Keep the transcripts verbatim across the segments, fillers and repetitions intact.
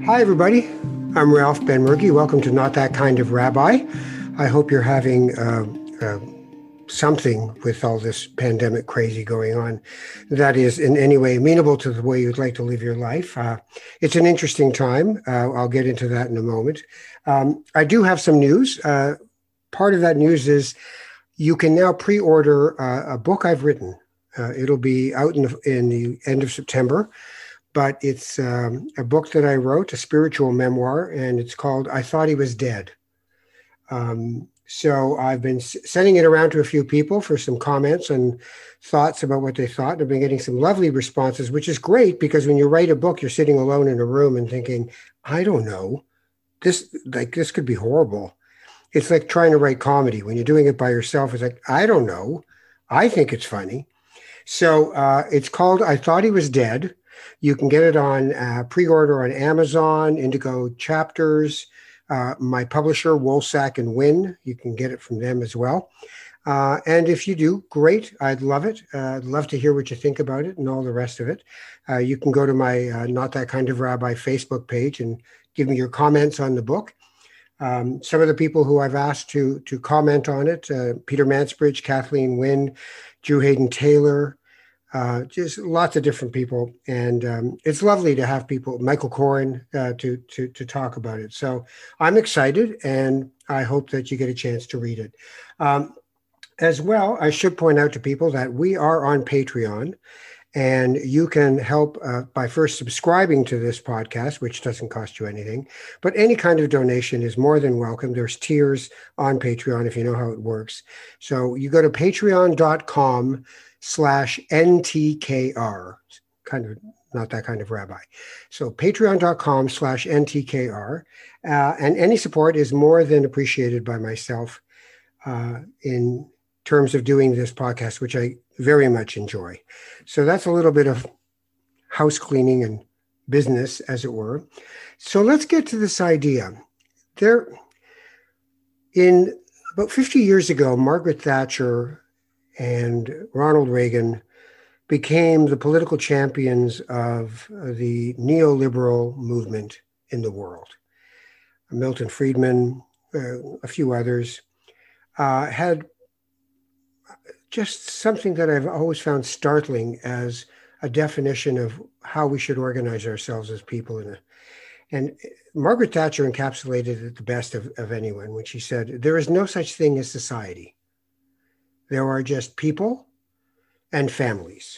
Hi, everybody. I'm Ralph Benmergui. Welcome to Not That Kind of Rabbi. I hope you're having uh, uh, something with all this pandemic crazy going on that is in any way amenable to the way you'd like to live your life. Uh, it's an interesting time. Uh, I'll get into that in a moment. Um, I do have some news. Uh, part of that news is you can now pre-order uh, a book I've written. Uh, it'll be out in the, in the end of September. But it's um, a book that I wrote, a spiritual memoir, and it's called I Thought He Was Dead. Um, so I've been s- sending it around to a few people for some comments and thoughts about what they thought. I've been getting some lovely responses, which is great because when you write a book, you're sitting alone in a room and thinking, I don't know, this like this could be horrible. It's like trying to write comedy. When you're doing it by yourself, it's like, I don't know. I think it's funny. So uh, it's called I Thought He Was Dead. You can get it on uh, pre-order on Amazon, Indigo Chapters, uh, my publisher, Woolsack and Wynn. You can get it from them as well. Uh, and if you do, great. I'd love it. Uh, I'd love to hear what you think about it and all the rest of it. Uh, you can go to my uh, Not That Kind of Rabbi Facebook page and give me your comments on the book. Um, some of the people who I've asked to to comment on it, uh, Peter Mansbridge, Kathleen Wynne, Drew Hayden Taylor, uh, just lots of different people. And um, it's lovely to have people, Michael Corin, uh, to, to, to talk about it. So I'm excited and I hope that you get a chance to read it. Um, as well, I should point out to people that we are on Patreon. And you can help uh, by first subscribing to this podcast, which doesn't cost you anything. But any kind of donation is more than welcome. There's tiers on Patreon if you know how it works. So you go to patreon.com slash NTKR, kind of not that kind of rabbi. So patreon.com slash NTKR. Uh, and any support is more than appreciated by myself uh, in terms of doing this podcast, which I very much enjoy. So that's a little bit of house cleaning and business, as it were. So let's get to this idea. There, in about fifty years ago, Margaret Thatcher and Ronald Reagan became the political champions of the neoliberal movement in the world. Milton Friedman, uh, a few others, uh, had just something that I've always found startling as a definition of how we should organize ourselves as people. In a, and Margaret Thatcher encapsulated it the best of, of anyone when she said, there is no such thing as society. There are just people and families.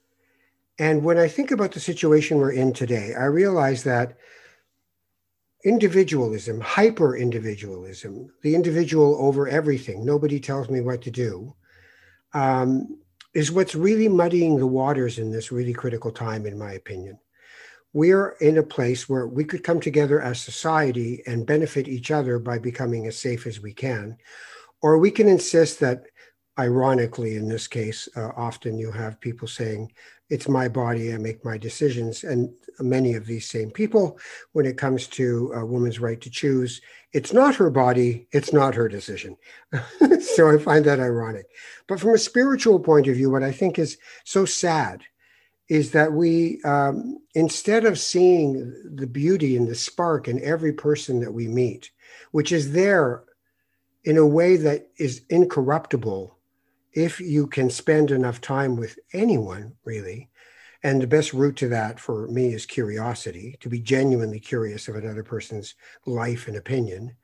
And when I think about the situation we're in today, I realize that individualism, hyper-individualism, the individual over everything, nobody tells me what to do, um, is what's really muddying the waters in this really critical time, in my opinion. We're in a place where we could come together as society and benefit each other by becoming as safe as we can, or we can insist that, ironically, in this case, uh, often you have people saying, it's my body, I make my decisions. And many of these same people, when it comes to a woman's right to choose, it's not her body, it's not her decision. So I find that ironic. But from a spiritual point of view, what I think is so sad is that we, um, instead of seeing the beauty and the spark in every person that we meet, which is there in a way that is incorruptible, if you can spend enough time with anyone, really. And the best route to that for me is curiosity, to be genuinely curious of another person's life and opinion.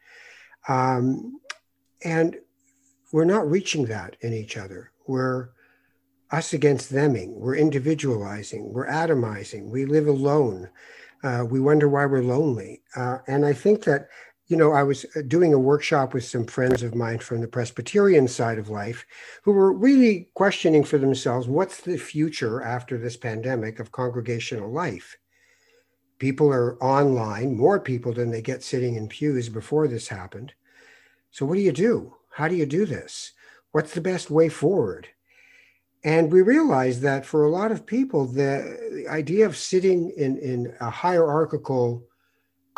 Um, and we're not reaching that in each other. We're us against theming. We're individualizing. We're atomizing. We live alone. Uh, we wonder why we're lonely. Uh, and I think that, you know, I was doing a workshop with some friends of mine from the Presbyterian side of life who were really questioning for themselves, what's the future after this pandemic of congregational life? People are online, more people than they get sitting in pews before this happened. So what do you do? How do you do this? What's the best way forward? And we realized that for a lot of people, the, the idea of sitting in, in a hierarchical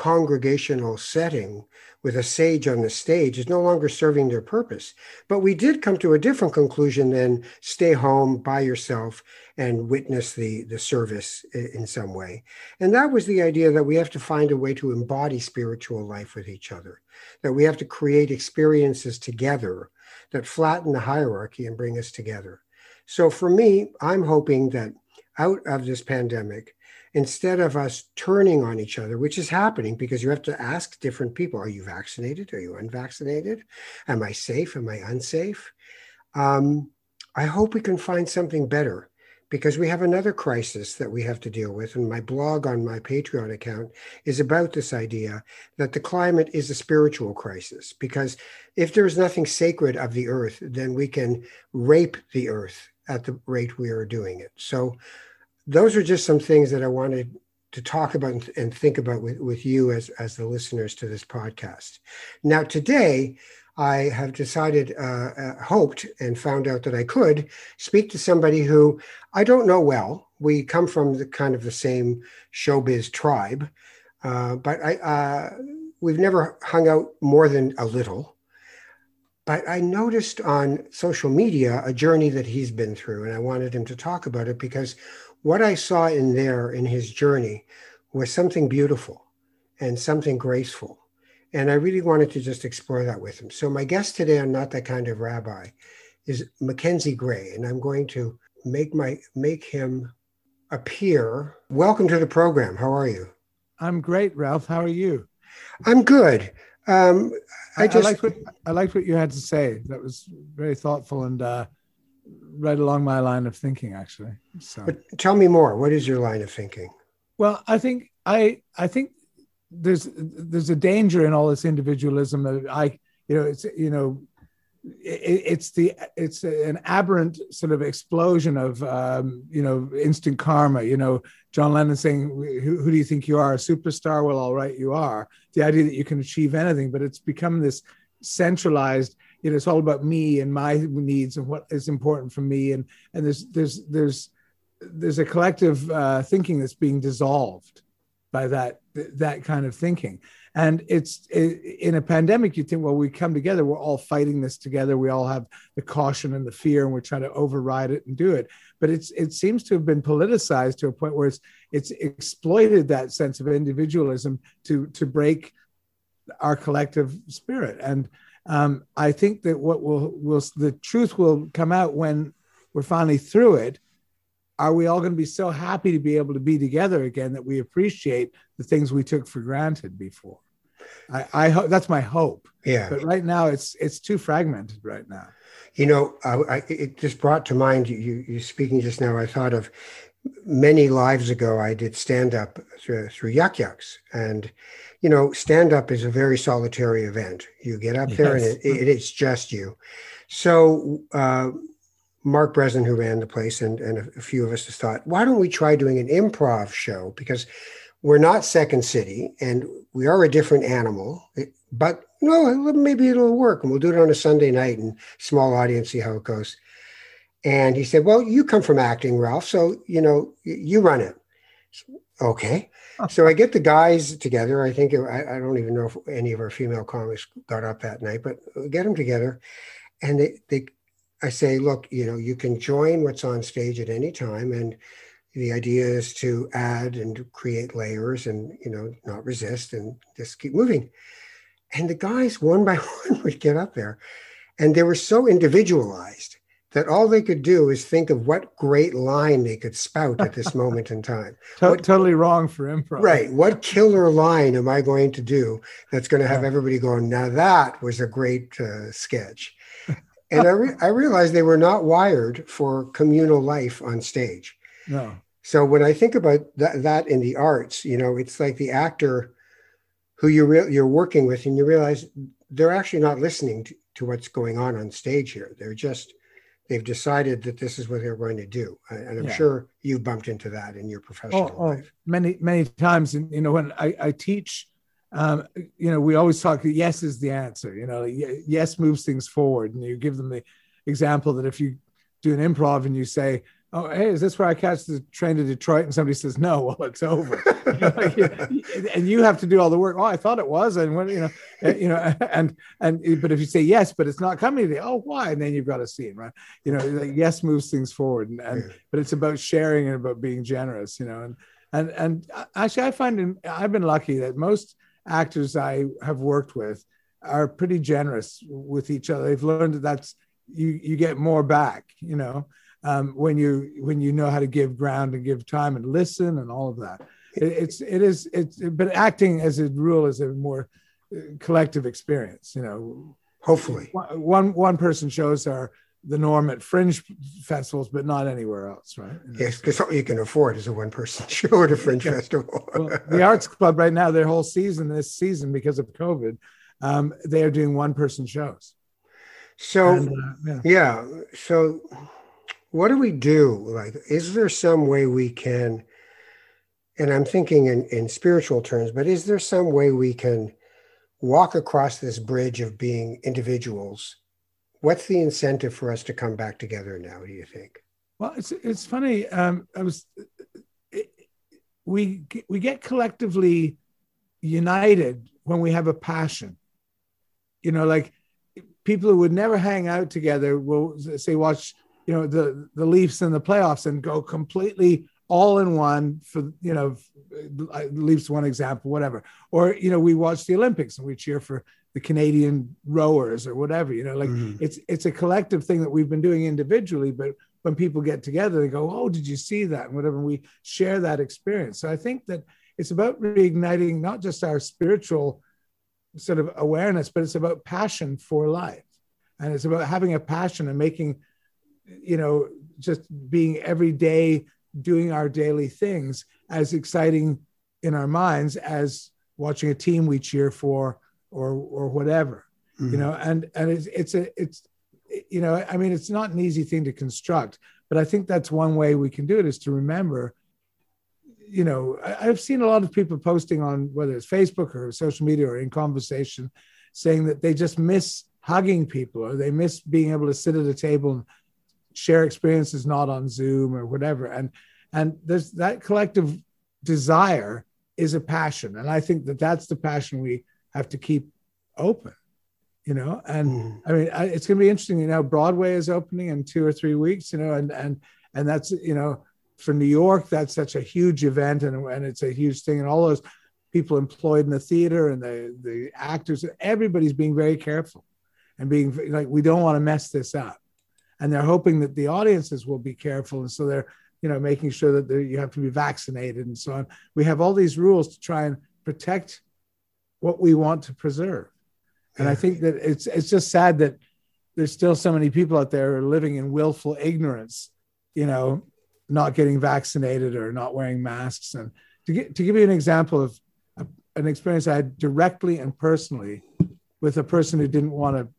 congregational setting with a sage on the stage is no longer serving their purpose. But we did come to a different conclusion than stay home by yourself and witness the, the service in some way. And that was the idea that we have to find a way to embody spiritual life with each other, that we have to create experiences together that flatten the hierarchy and bring us together. So for me, I'm hoping that out of this pandemic, instead of us turning on each other, which is happening because you have to ask different people, are you vaccinated? Are you unvaccinated? Am I safe? Am I unsafe? Um, I hope we can find something better, because we have another crisis that we have to deal with. And my blog on my Patreon account is about this idea that the climate is a spiritual crisis, because if there is nothing sacred of the earth, then we can rape the earth at the rate we are doing it. So those are just some things that I wanted to talk about and think about with, with you as, as the listeners to this podcast. Now, today, I have decided, uh, uh, hoped, and found out that I could speak to somebody who I don't know well. We come from the kind of the same showbiz tribe, uh, but I uh, we've never hung out more than a little. But I noticed on social media a journey that he's been through, and I wanted him to talk about it because what I saw in there in his journey was something beautiful and something graceful. And I really wanted to just explore that with him. So my guest today on Not That Kind of Rabbi is Mackenzie Gray, and I'm going to make my make him appear. Welcome to the program. How are you? I'm great, Ralph. How are you? I'm good. Um, I just I liked what I liked what you had to say. That was very thoughtful and uh, right along my line of thinking, actually. So, but tell me more. What is your line of thinking? Well, I think I I think there's there's a danger in all this individualism. I you know it's you know it, it's the it's an aberrant sort of explosion of um, you know instant karma. You know, John Lennon saying, who, "Who do you think you are? A superstar? Well, all right, you are." The idea that you can achieve anything, but it's become this centralized. You know, it's all about me and my needs and what is important for me. And and there's there's there's there's a collective uh, thinking that's being dissolved by that that kind of thinking. And it's it, in a pandemic, you think, well, we come together, we're all fighting this together. We all have the caution and the fear, and we're trying to override it and do it. But it's it seems to have been politicized to a point where it's it's exploited that sense of individualism to to break our collective spirit. And um, I think that what will will the truth will come out when we're finally through it. Are we all going to be so happy to be able to be together again that we appreciate the things we took for granted before? I, I hope that's my hope. Yeah. But right now it's it's too fragmented right now. You know, I, I, it just brought to mind you you speaking just now. I thought of many lives ago. I did stand up through, through Yuk Yuk's, and you know, stand up is a very solitary event. You get up yes. there, and it, it, it's just you. So. Uh, Mark Breslin, who ran the place, and, and a few of us just thought, why don't we try doing an improv show? Because we're not Second City, and we are a different animal, but no, maybe it'll work. And we'll do it on a Sunday night and small audience, see how it goes. And he said, well, you come from acting, Ralph, so, you know, you run it. Okay. So I get the guys together. I think, I, I don't even know if any of our female comics got up that night, but we get them together, and they, they, I say, look, you know, you can join what's on stage at any time. And the idea is to add and create layers and, you know, not resist and just keep moving. And the guys, one by one, would get up there. And they were so individualized that all they could do is think of what great line they could spout at this moment in time. What, totally wrong for improv. Right. What killer line am I going to do that's going to have everybody going, now that was a great uh, sketch. And I, re- I realized they were not wired for communal life on stage. No. So when I think about that, that in the arts, you know, it's like the actor who you're re- you're working with, and you realize they're actually not listening to, to what's going on on stage here. They're just, they've decided that this is what they're going to do. And I'm yeah. sure you've bumped into that in your professional oh, life. Oh, many, many times. And, you know, when I, I teach, Um, you know, we always talk, yes is the answer, you know, yes moves things forward. And you give them the example that if you do an improv and you say, oh, hey, is this where I catch the train to Detroit? And somebody says, no, well, it's over. You know, like, and you have to do all the work. Oh, I thought it was. And when, you know, you know, and, and, but if you say yes, but it's not coming today, oh, why? And then you've got a scene, right? You know, like yes moves things forward. And, and yeah. But it's about sharing and about being generous, you know, and, and, and actually I find in, I've been lucky that most actors I have worked with are pretty generous with each other. They've learned that that's, you, you get more back, you know. Um, when you when you know how to give ground and give time and listen and all of that, it, it's it is it's but acting as a rule is a more collective experience. You know, hopefully one one person shows are the norm at fringe festivals, but not anywhere else, right? You know? Yes, because all you can afford is a one person show at a fringe yeah. festival. Well, the Arts Club right now, their whole season this season because of COVID, um, they are doing one person shows. So and, uh, yeah. yeah, so. What do we do? Like, is there some way we can, and I'm thinking in, in spiritual terms, but is there some way we can walk across this bridge of being individuals? What's the incentive for us to come back together now, do you think? Well, it's it's funny. Um, I was, it, we, we get collectively united when we have a passion. You know, like people who would never hang out together will say, watch, you know, the, the Leafs in the playoffs and go completely all in one for, you know, Leafs one example, whatever. Or, you know, we watch the Olympics and we cheer for the Canadian rowers or whatever, you know, like mm-hmm. it's, it's a collective thing that we've been doing individually, but when people get together, they go, oh, did you see that? And whatever, and we share that experience. So I think that it's about reigniting not just our spiritual sort of awareness, but it's about passion for life. And it's about having a passion and making, you know, just being every day, doing our daily things as exciting in our minds as watching a team we cheer for or, or whatever, mm-hmm. you know, and, and it's, it's a, it's, you know, I mean, it's not an easy thing to construct, but I think that's one way we can do it is to remember, you know, I, I've seen a lot of people posting on whether it's Facebook or social media or in conversation saying that they just miss hugging people or they miss being able to sit at a table and share experiences not on Zoom or whatever. And, and there's that collective desire is a passion. And I think that that's the passion we have to keep open, you know? And mm. I mean, I, it's going to be interesting, you know, Broadway is opening in two or three weeks, you know, and, and, and that's, you know, for New York, that's such a huge event and, and it's a huge thing. And all those people employed in the theater and the, the actors, everybody's being very careful and being like, we don't want to mess this up. And they're hoping that the audiences will be careful. And so they're, you know, making sure that you have to be vaccinated and so on. We have all these rules to try and protect what we want to preserve. And I think that it's it's just sad that there's still so many people out there who are living in willful ignorance, you know, not getting vaccinated or not wearing masks. And to get, to give you an example of a, an experience I had directly and personally with a person who didn't want to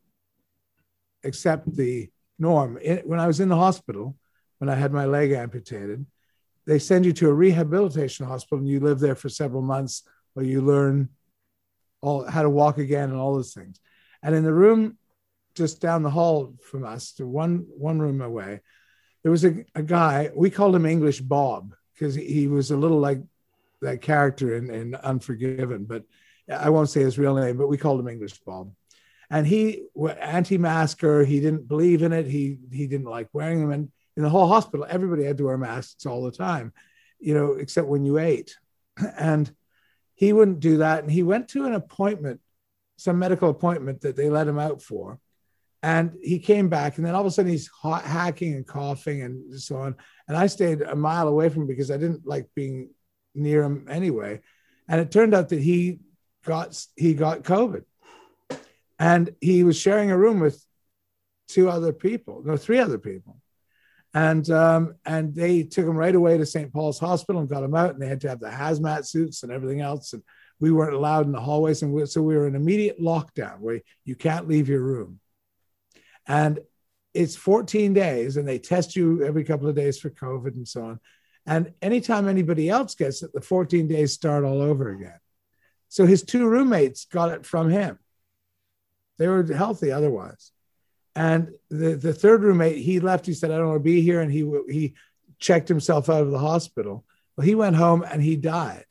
accept the norm. It, when I was in the hospital, when I had my leg amputated, they send you to a rehabilitation hospital and you live there for several months where you learn all how to walk again and all those things. And in the room just down the hall from us, to one, one room away, there was a, a guy, we called him English Bob because he was a little like that character in, in Unforgiven, but I won't say his real name, but we called him English Bob. And he was anti-masker. He didn't believe in it. He he didn't like wearing them. And in the whole hospital, everybody had to wear masks all the time, you know, except when you ate. And he wouldn't do that. And he went to an appointment, some medical appointment that they let him out for. And he came back. And then all of a sudden he's hot, hacking and coughing and so on. And I stayed a mile away from him because I didn't like being near him anyway. And it turned out that he got he got COVID. And he was sharing a room with two other people, no, three other people. And um, and they took him right away to Saint Paul's Hospital and got him out. And they had to have the hazmat suits and everything else. And we weren't allowed in the hallways. And we, so we were in immediate lockdown where you can't leave your room. And it's fourteen days and they test you every couple of days for COVID and so on. And anytime anybody else gets it, the fourteen days start all over again. So his two roommates got it from him. They were healthy otherwise. And the, the third roommate, he left, he said, I don't want to be here. And he, he checked himself out of the hospital. Well, he went home and he died.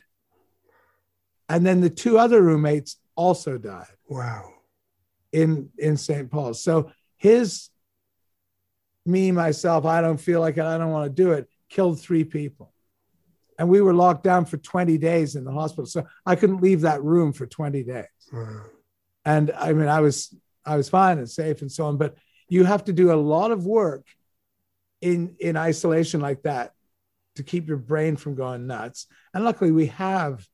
And then the two other roommates also died. Wow. In, in Saint Paul's. So his, me, myself, I don't feel like it, I don't want to do it, killed three people. And we were locked down for twenty days in the hospital. So I couldn't leave that room for twenty days. Wow. And I mean, I was, I was fine and safe and so on, but you have to do a lot of work in, in isolation like that to keep your brain from going nuts. And luckily we have,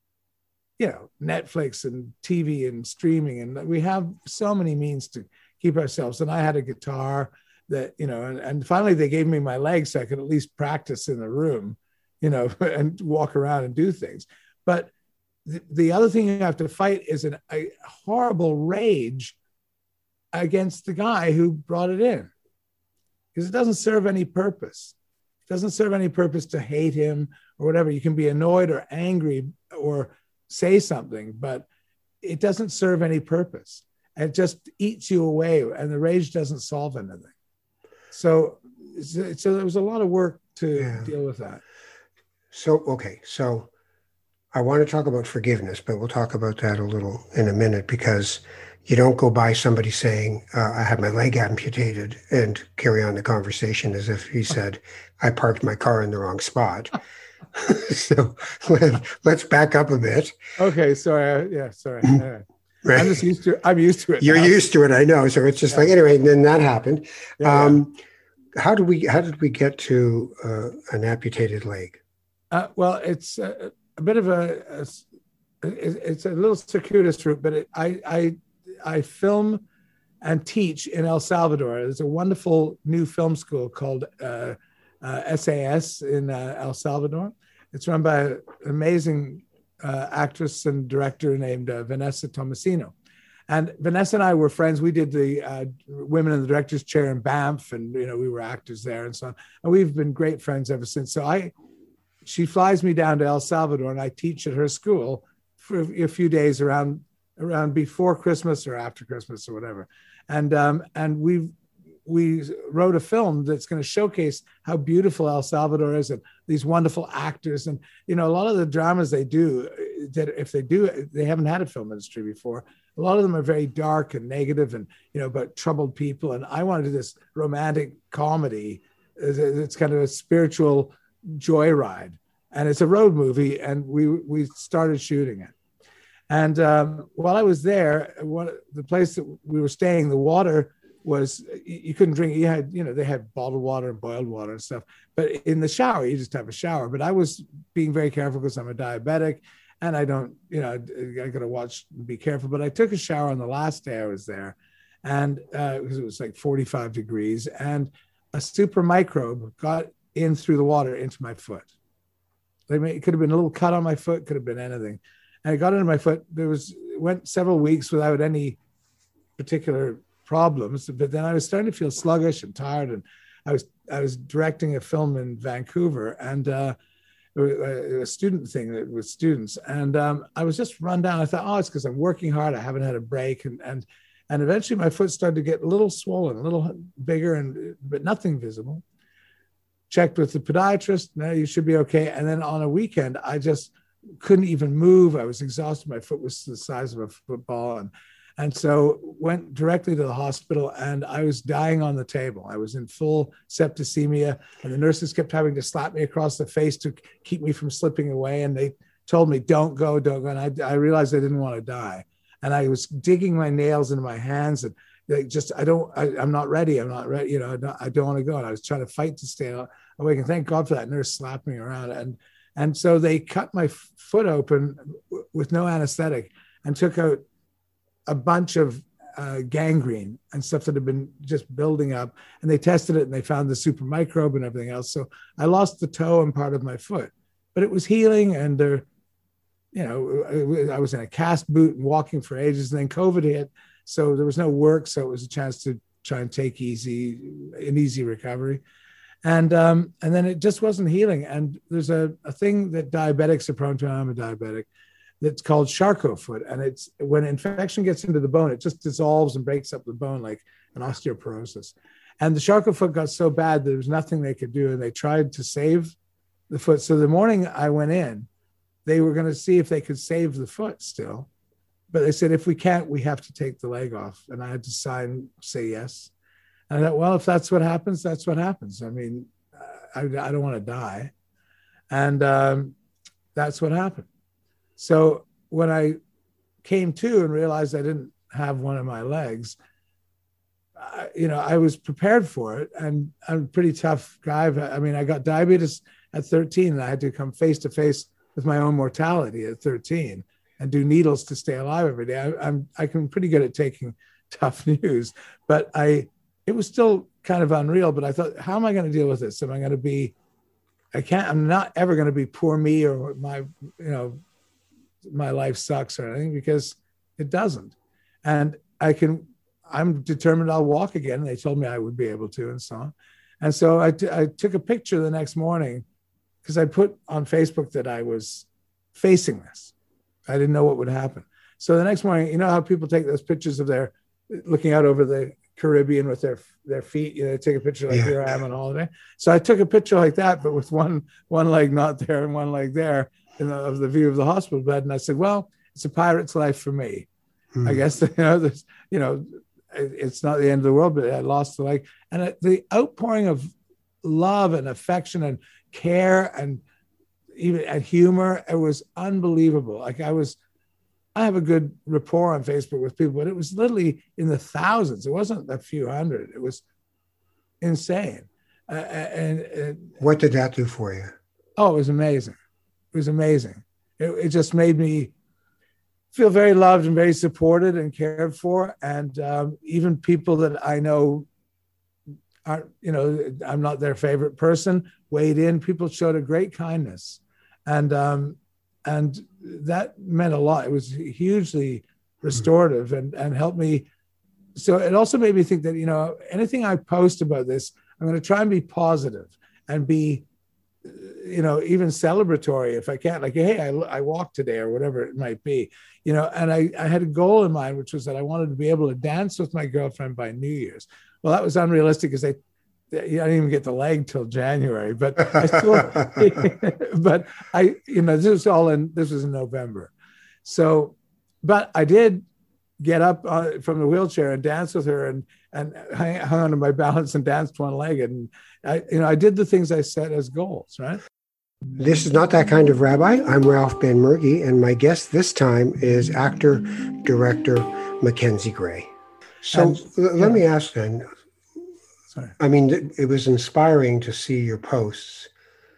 you know, Netflix and T V and streaming, and we have so many means to keep ourselves. And I had a guitar that, you know, and, and finally they gave me my legs so I could at least practice in the room, you know, and walk around and do things. But the, the other thing you have to fight is an, a horrible rage against the guy who brought it in, because it doesn't serve any purpose. It doesn't serve any purpose to hate him or whatever. You can be annoyed or angry or say something, but it doesn't serve any purpose. It just eats you away, and the rage doesn't solve anything. So, so there was a lot of work to yeah. deal with that. So, okay. So I want to talk about forgiveness, but we'll talk about that a little in a minute, because you don't go by somebody saying, uh, I had my leg amputated and carry on the conversation as if he said, I parked my car in the wrong spot. So let, let's back up a bit. Okay. Sorry. Yeah. Sorry. Right. Right. I'm just used to it. I'm used to it. You're now. used to it. I know. So it's just yeah. like, anyway, and then that happened. Yeah, um, yeah. How did we, how did we get to uh, an amputated leg? Uh, well, it's a, a bit of a, a, it's a little circuitous route, but it, I, I, I film and teach in El Salvador. There's a wonderful new film school called uh, uh, S A S in uh, El Salvador. It's run by an amazing uh, actress and director named uh, Vanessa Tomasino. And Vanessa and I were friends. We did the uh, Women in the Director's Chair in Banff, and you know we were actors there and so on. And we've been great friends ever since. So I, she flies me down to El Salvador, and I teach at her school for a few days around around before Christmas or after Christmas or whatever. And um, and we we wrote a film that's going to showcase how beautiful El Salvador is and these wonderful actors. And, you know, a lot of the dramas they do, that if they do, they haven't had a film industry before. A lot of them are very dark and negative and, you know, about troubled people. And I wanted to do this romantic comedy. It's kind of a spiritual joyride. And it's a road movie. And we we started shooting it. And um, while I was there, one, the place that we were staying, the water was, you couldn't drink. You had, you know, they had bottled water and boiled water and stuff. But in the shower, you just have a shower. But I was being very careful because I'm a diabetic and I don't, you know, I got to watch and be careful. But I took a shower on the last day I was there, and uh, because it was like forty-five degrees, and a super microbe got in through the water into my foot. Like, it could have been a little cut on my foot, could have been anything. And it got into my foot. There was, it went several weeks without any particular problems, but then I was starting to feel sluggish and tired. And I was, I was directing a film in Vancouver, and uh, a student thing with students. And um, I was just run down. I thought, oh, it's because I'm working hard. I haven't had a break. And, and, and eventually my foot started to get a little swollen, a little bigger, and but nothing visible. Checked with the podiatrist. No, you should be okay. And then on a weekend, I just couldn't even move. I was exhausted. My foot was the size of a football. And, and so went directly to the hospital, and I was dying on the table. I was in full septicemia, and the nurses kept having to slap me across the face to keep me from slipping away. And they told me, don't go, don't go. And I, I realized I didn't want to die. And I was digging my nails into my hands, and they just, I don't, I, I'm not ready. I'm not ready. You know, I don't, I don't want to go. And I was trying to fight to stay awake. And thank God for that nurse slapping me around. And And so they cut my foot open with no anesthetic and took out a bunch of uh, gangrene and stuff that had been just building up. And they tested it, and they found the super microbe and everything else. So I lost the toe and part of my foot, but it was healing. And there, you know, I was in a cast boot and walking for ages. And then COVID hit, so there was no work. So it was a chance to try and take easy, an easy recovery. And um, and then it just wasn't healing. And there's a, a thing that diabetics are prone to, and I'm a diabetic, that's called Charcot foot. And it's when infection gets into the bone, it just dissolves and breaks up the bone like an osteoporosis. And the Charcot foot got so bad there was nothing they could do, and they tried to save the foot. So the morning I went in, they were going to see if they could save the foot still, but they said, if we can't, we have to take the leg off. And I had to sign, say yes. And I thought, well, if that's what happens, that's what happens. I mean, I, I don't want to die. And um, that's what happened. So when I came to and realized I didn't have one of my legs, I, you know, I was prepared for it. And I'm a pretty tough guy. I mean, I got diabetes at thirteen, and I had to come face to face with my own mortality at thirteen and do needles to stay alive every day. I, I'm, I can pretty good at taking tough news, but I, it was still kind of unreal. But I thought, how am I going to deal with this? Am I going to be, I can't, I'm not ever going to be poor me, or my, you know, my life sucks or anything, because it doesn't. And I can, I'm determined I'll walk again. They told me I would be able to, and so on. And so I, t- I took a picture the next morning, because I put on Facebook that I was facing this. I didn't know what would happen. So the next morning, you know how people take those pictures of their looking out over the Caribbean with their their feet, you know, they take a picture like, yeah, here I am on holiday. So I took a picture like that, but with one one leg not there and one leg there, in the, of the view of the hospital bed. And I said, well, it's a pirate's life for me. Hmm. I guess, you know, this, you know, it, it's not the end of the world, but I lost the leg. And it, the outpouring of love and affection and care and even and humor, it was unbelievable. Like I was, I have a good rapport on Facebook with people, but it was literally in the thousands. It wasn't a few hundred. It was insane. Uh, and, and what did that do for you? Oh, it was amazing. It was amazing. It, it just made me feel very loved and very supported and cared for. And um, even people that I know aren't, you know, I'm not their favorite person, weighed in. People showed a great kindness. And um, and that meant a lot. It was hugely restorative and, and helped me. So it also made me think that, you know, anything I post about this, I'm going to try and be positive and be, you know, even celebratory if I can. Like, hey, I, I walked today, or whatever it might be, you know. And I, I had a goal in mind, which was that I wanted to be able to dance with my girlfriend by New Year's. Well, that was unrealistic, because they, I didn't even get the leg till January, but I still, but I, you know, this was all in, this was in November. So, but I did get up uh, from the wheelchair and dance with her, and, and hung, hung on to my balance and danced one legged. And I, you know, I did the things I set as goals, right? This is Not That Kind of Rabbi. I'm Ralph Benmergui, and my guest this time is actor, director Mackenzie Gray. So and, l- let yeah. me ask then, Sorry. I mean, it was inspiring to see your posts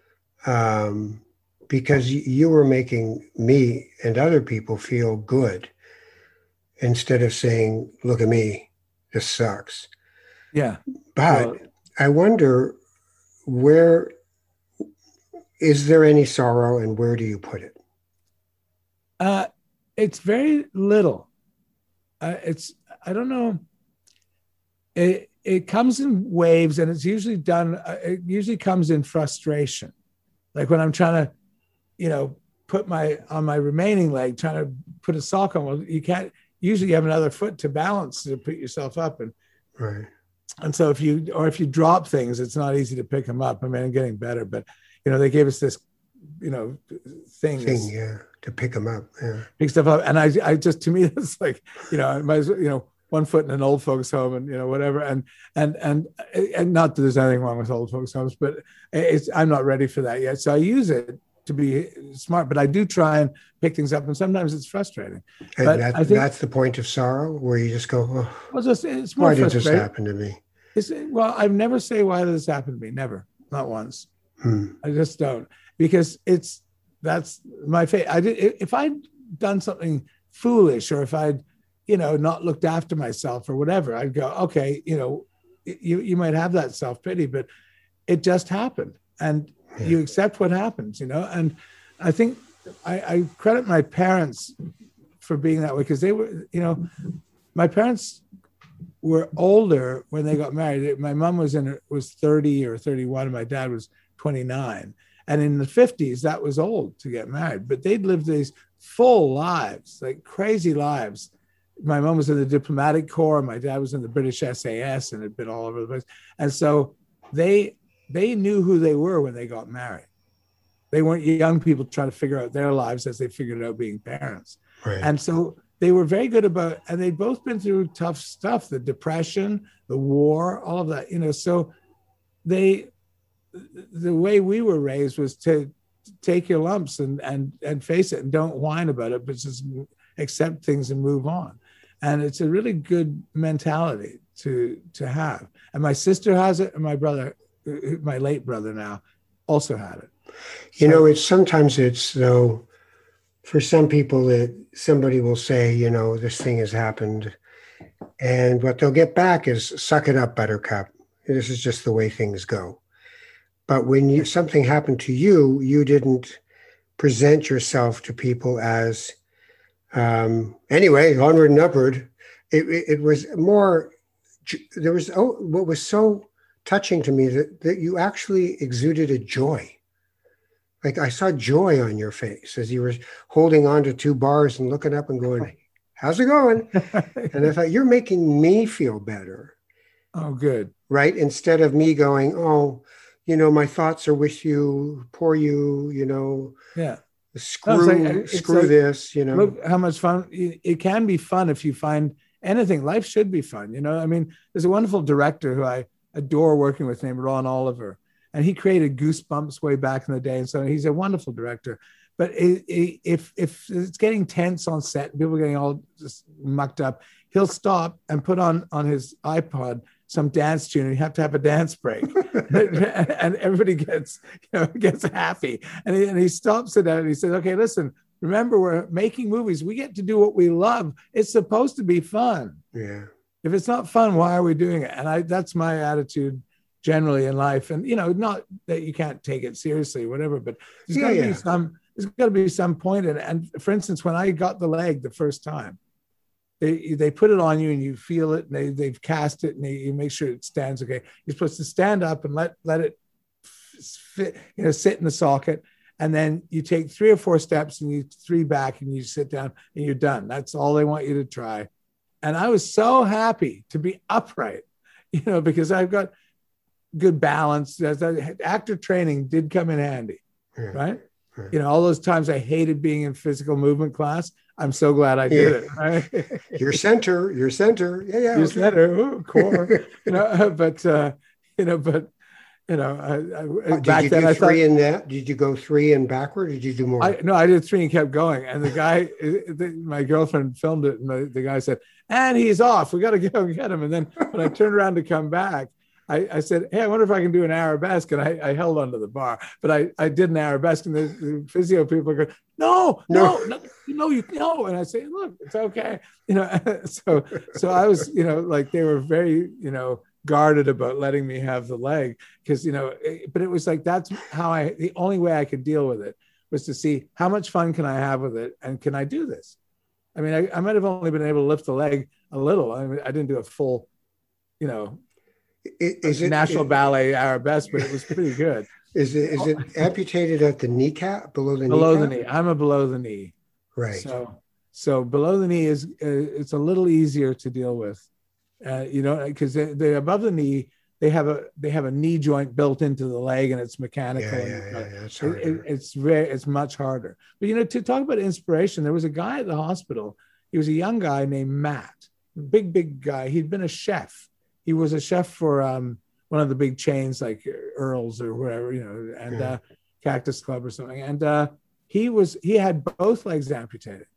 um, because you were making me and other people feel good instead of saying, look at me, this sucks. Yeah. But well, I wonder, where is there any sorrow, and where do you put it? Uh, it's very little. Uh, it's, I don't know. It, It comes in waves, and it's usually done, uh, it usually comes in frustration. Like when I'm trying to, you know, put my, on my remaining leg, trying to put a sock on, well, you can't, usually you have another foot to balance to put yourself up. And, right. And so if you, or if you drop things, it's not easy to pick them up. I mean, I'm getting better, but, you know, they gave us this, you know, thing. Thing, yeah, to pick them up, yeah. Pick stuff up. And I, I just, to me, it's like, you know, I might as well, you know, one foot in an old folks home, and, you know, whatever. And, and, and, and not that there's anything wrong with old folks homes, but it's, I'm not ready for that yet. So I use it to be smart, but I do try and pick things up. And sometimes it's frustrating. And but that, I think that's the point of sorrow, where you just go, oh, well, it's, it's more why did this happen to me? It's, well, I never say, why did this happen to me? Never, not once. Hmm. I just don't, because it's, that's my fate. I did, if I'd done something foolish, or if I'd, you know, not looked after myself or whatever, I'd go, okay, you know, you, you might have that self-pity, but it just happened, and yeah. you accept what happens, you know? And I think I, I credit my parents for being that way, because they were, you know, my parents were older when they got married. My mom was in, was thirty or thirty-one, and my dad was twenty-nine. And in the fifties, that was old to get married, but they'd lived these full lives, like crazy lives. my mom was in the diplomatic corps. My dad was in the British S A S and had been all over the place. And so they they knew who they were when they got married. They weren't young people trying to figure out their lives as they figured out being parents. Right. And so they were very good about, and they'd both been through tough stuff, the depression, the war, all of that, you know. So they, the way we were raised was to take your lumps and and and face it and don't whine about it, but just accept things and move on. And it's a really good mentality to to have. And my sister has it, and my brother, my late brother now, also had it. You so, know, it's sometimes it's though, for some people that somebody will say, you know, this thing has happened, and what they'll get back is suck it up, buttercup. This is just the way things go. But when you, something happened to you, you didn't present yourself to people as, um, anyway, onward and upward. It, it, it was more, there was, oh, what was so touching to me that, that you actually exuded a joy. Like I saw joy on your face as you were holding on to two bars and looking up and going, how's it going? And I thought, you're making me feel better. Oh, good. Right? Instead of me going, oh, you know, my thoughts are with you, poor you, you know, yeah, screw, no, like, screw like, this, you know. Look how much fun, it can be fun if you find anything. Life should be fun, you know. I mean, there's a wonderful director who I adore working with named Ron Oliver, and he created Goosebumps way back in the day. And so he's a wonderful director. But it, it, if if it's getting tense on set and people are getting all just mucked up, he'll stop and put on, on his iPod some dance tune, and you have to have a dance break. And everybody gets, you know, gets happy. And he, and he stops it out and he says, okay, listen, remember, we're making movies. We get to do what we love. It's supposed to be fun. Yeah. If it's not fun, why are we doing it? And I, that's my attitude generally in life. And, you know, not that you can't take it seriously, whatever, but there's yeah, got to yeah. be some, there's got to be some point in it. And for instance, when I got the leg the first time, They they put it on you and you feel it, and they they've cast it and they, you make sure it stands okay. You're supposed to stand up and let let it fit, you know, sit in the socket, and then you take three or four steps and you three back and you sit down and you're done. That's all they want you to try. And I was so happy to be upright, you know, because I've got good balance. Actor training did come in handy, yeah. right? Yeah. You know, all those times I hated being in physical movement class. I'm so glad I did yeah. it. Right? Your center, your center, yeah, yeah, your okay. center, ooh, core. you know, but uh, you know, but you know, I, I, uh, back did you then do I three thought, in that. Did you go three and backward? Or did you do more? I, no, I did three and kept going. And the guy, the, my girlfriend filmed it, and the, the guy said, "And he's off. We got to go get him." And then when I turned around to come back, I, I said, "Hey, I wonder if I can do an arabesque." And I, I held onto the bar, but I, I did an arabesque, and the, the physio people go, "No, no, no, no, you no." And I say, "Look, it's okay." You know, so so I was, you know, like they were very, you know, guarded about letting me have the leg because, you know, it, but it was like that's how I. The only way I could deal with it was to see how much fun can I have with it, and can I do this? I mean, I, I might have only been able to lift the leg a little. I mean, I didn't do a full, you know. Is it National it, Ballet Arabesque, but it was pretty good. Is it is it amputated at the kneecap, below the below kneecap? the knee? I'm a below the knee, right? So so below the knee is uh, it's a little easier to deal with, uh, you know, because they, they above the knee they have a they have a knee joint built into the leg and it's mechanical. Yeah, and, yeah, yeah, yeah. It's, it, it, it's very it's much harder. But you know, to talk about inspiration, there was a guy at the hospital. He was a young guy named Matt, big big guy. He'd been a chef. He was a chef for um, one of the big chains like Earl's or whatever, you know, and yeah. uh, Cactus Club or something. And uh, he was he had both legs amputated,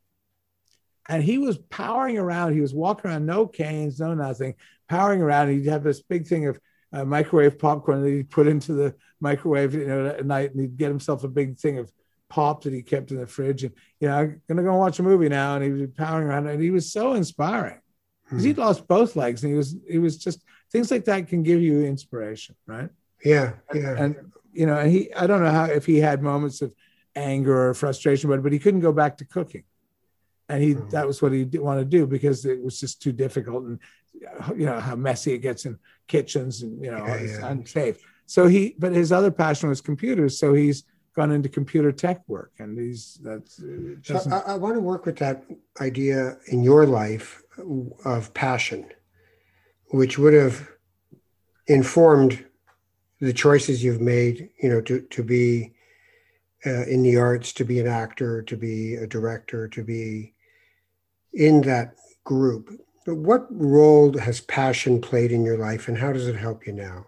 and he was powering around. He was walking around, no canes, no nothing, powering around. He'd have this big thing of uh, microwave popcorn that he'd put into the microwave, you know, at night, and he'd get himself a big thing of pop that he kept in the fridge. And you know, I'm gonna go watch a movie now, and he was powering around, and he was so inspiring. Because he'd lost both legs, and he was he was just things like that can give you inspiration, right? Yeah, yeah. And, and you know, and he I don't know how if he had moments of anger or frustration, but but he couldn't go back to cooking, and he mm. that was what he did want to do because it was just too difficult, and you know how messy it gets in kitchens, and you know yeah, it's yeah. unsafe. So he, but his other passion was computers, so he's gone into computer tech work, and he's that's. So I, I want to work with that idea in your life of passion, which would have informed the choices you've made, you know, to, to be uh, in the arts, to be an actor, to be a director, to be in that group. What role has passion played in your life, and how does it help you now?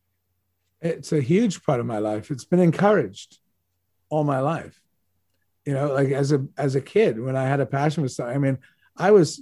It's a huge part of my life. It's been encouraged all my life. You know, like as a as a kid, when I had a passion for something, I mean, I was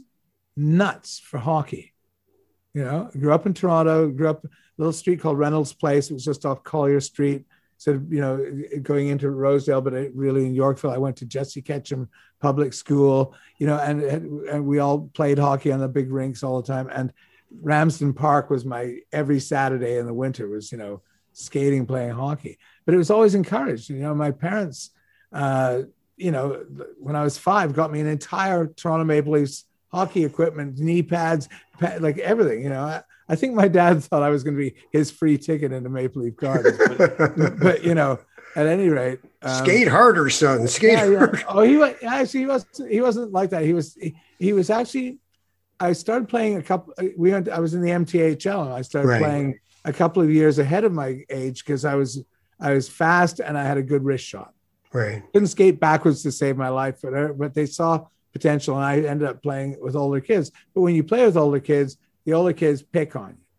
nuts for hockey. You know, I grew up in Toronto, grew up in a little street called Reynolds Place. It was just off Collier Street. So, you know, going into Rosedale, but I, really in Yorkville, I went to Jesse Ketchum Public School, you know, and, and we all played hockey on the big rinks all the time. And Ramsden Park was my every Saturday in the winter was, you know, skating, playing hockey. But it was always encouraged. You know, my parents, uh, you know, when I was five, got me an entire Toronto Maple Leafs hockey equipment, knee pads, pad, like everything, you know. I, I think my dad thought I was going to be his free ticket into Maple Leaf Gardens, but, but you know, at any rate, um, skate harder, son. Skate yeah, harder. Yeah. Oh, he was actually he was he wasn't like that. He was he, he was actually. I started playing a couple. We went. I was in the M T H L, and I started right. playing a couple of years ahead of my age because I was I was fast and I had a good wrist shot. Right. Couldn't skate backwards to save my life, but but they saw potential, and I ended up playing with older kids. But when you play with older kids, the older kids pick on you.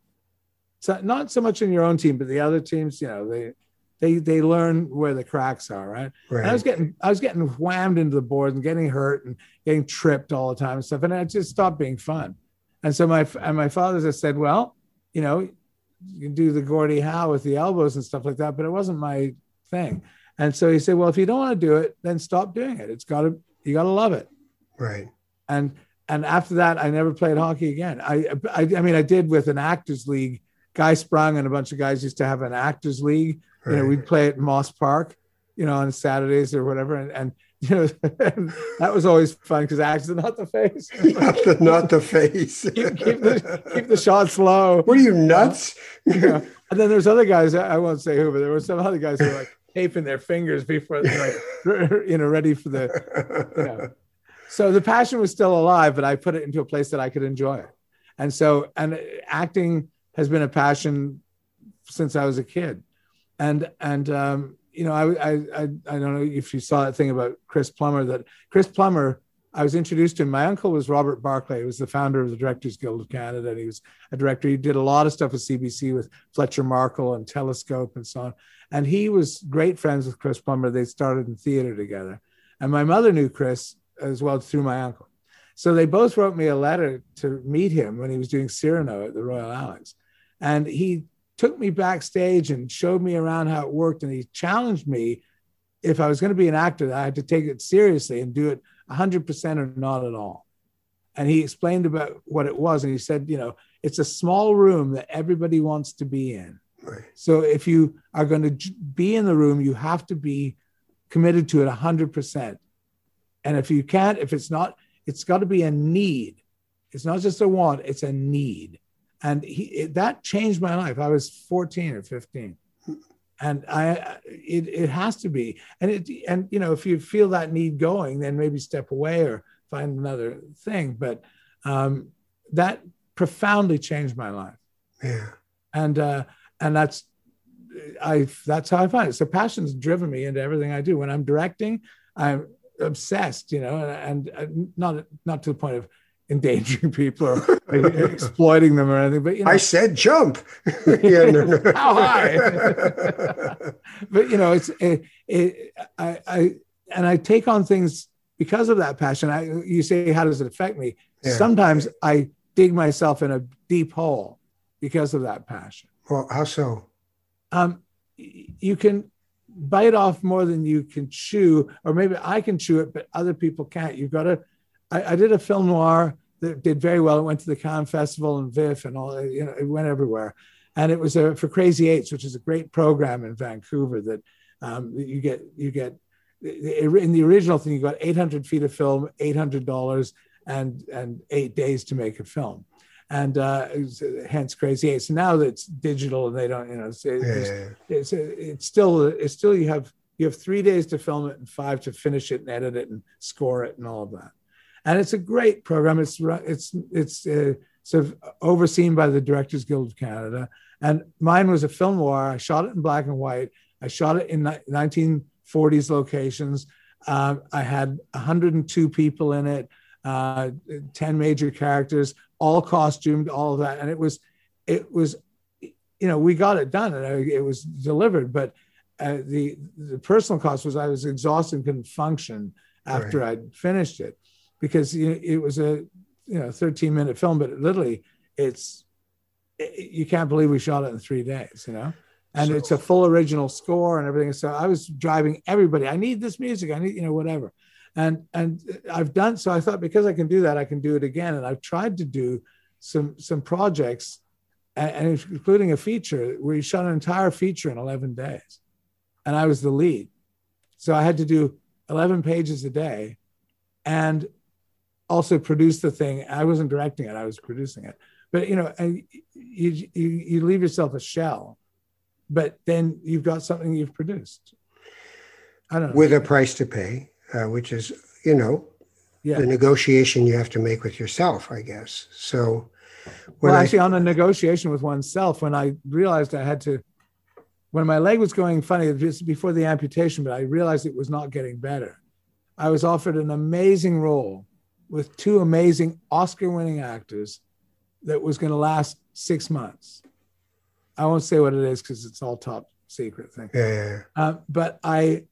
So not so much in your own team, but the other teams, you know, they they they learn where the cracks are, right? Right. And I was getting I was getting whammed into the boards and getting hurt and getting tripped all the time and stuff, and it just stopped being fun. And so my and my father just said, well, you know, you can do the Gordie Howe with the elbows and stuff like that, but it wasn't my thing. And so he said, well, if you don't want to do it, then stop doing it. It's got to you got to love it. Right. And and after that, I never played hockey again. I, I I mean, I did with an actors league. Guy Sprung and a bunch of guys used to have an actors league. Right. You know, we'd play at Moss Park, you know, on Saturdays or whatever. And, and you know, that was always fun because actors are not the face. not, the, not the face. keep, keep, the, keep the shots low. What are you, nuts? You know? And then there's other guys, I won't say who, but there were some other guys who were like taping their fingers before they're like, you know, ready for the, you know. So the passion was still alive, but I put it into a place that I could enjoy it. And so, and acting has been a passion since I was a kid. And, and, um, you know, I, I, I, I don't know if you saw that thing about Chris Plummer, that Chris Plummer, I was introduced to him. My uncle was Robert Barclay. He was the founder of the Directors Guild of Canada. And he was a director. He did a lot of stuff with C B C with Fletcher Markle and Telescope and so on. And he was great friends with Chris Plummer. They started in theater together. And my mother knew Chris as well through my uncle. So they both wrote me a letter to meet him when he was doing Cyrano at the Royal Alex. And he took me backstage and showed me around how it worked. And he challenged me, if I was going to be an actor, that I had to take it seriously and do it one hundred percent or not at all. And he explained about what it was. And he said, you know, it's a small room that everybody wants to be in. Right. So if you are going to be in the room, you have to be committed to it one hundred percent. And if you can't, if it's not, it's got to be a need. It's not just a want, it's a need. And he, it, that changed my life. I was fourteen or fifteen. And I, it, it has to be. And it, and you know, if you feel that need going, then maybe step away or find another thing. But um, that profoundly changed my life. Yeah. And, uh, and that's, I, that's how I find it. So passion's driven me into everything I do. When I'm directing, I'm obsessed, you know, and, and not, not to the point of endangering people or exploiting them or anything, but you know, I said jump. Yeah, no, no. How high? But you know, it's it, it, I, I and I take on things because of that passion. I, you say, how does it affect me? Yeah. Sometimes I dig myself in a deep hole because of that passion. Well, how so? Um, you can bite off more than you can chew, or maybe I can chew it, but other people can't. You've got to. I, I did a film noir that did very well. It went to the Cannes Festival and V I F and all, you know, it went everywhere. And it was a, for Crazy Eights, which is a great program in Vancouver that um, you get, you get, in the original thing, you got eight hundred feet of film, eight hundred dollars and, and eight days to make a film. And uh, it was, uh, hence Crazy Eights. Now that it's digital and they don't, you know, it's, it's, yeah. it's, it's still, it's still, you have You have three days to film it and five to finish it and edit it and score it and all of that. And it's a great program. It's it's it's uh, sort of overseen by the Directors Guild of Canada. And mine was a film noir. I shot it in black and white. I shot it in nineteen forties locations. Um, I had one hundred two people in it, uh, ten major characters, all costumed, all of that. And it was, it was, you know, we got it done and it was delivered. But uh, the the personal cost was I was exhausted and couldn't function after right. I'd finished it, because you know, it was a you know thirteen minute film, but literally it's it, you can't believe we shot it in three days, you know. And so, it's a full original score and everything. So I was driving everybody. I need this music. I need, you know, whatever. And and I've done, so I thought because I can do that, I can do it again. And I've tried to do some some projects, and, and including a feature where you shot an entire feature in eleven days. And I was the lead. So I had to do eleven pages a day and also produce the thing. I wasn't directing it, I was producing it. But, you know, and you, you, you leave yourself a shell. But then you've got something you've produced. I don't know. With a price to pay, uh, which is, you know, yeah. the negotiation you have to make with yourself, I guess. So, when well, I, actually, on the negotiation with oneself, when I realized I had to, when my leg was going funny, just before the amputation, but I realized it was not getting better, I was offered an amazing role with two amazing Oscar-winning actors that was going to last six months. I won't say what it is because it's all top secret thing. Yeah, yeah, yeah. Uh, but I,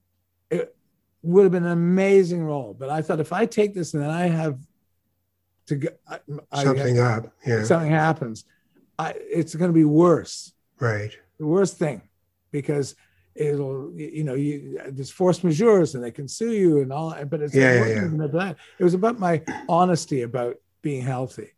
it would have been an amazing role. But I thought if I take this and then I have to go, I, something I have, up, yeah, something happens, I, it's going to be worse. Right. The worst thing, because it'll, you know, you, there's force majeures and they can sue you and all. But it's yeah, it yeah, wasn't yeah. even about that. It was about my honesty about being healthy,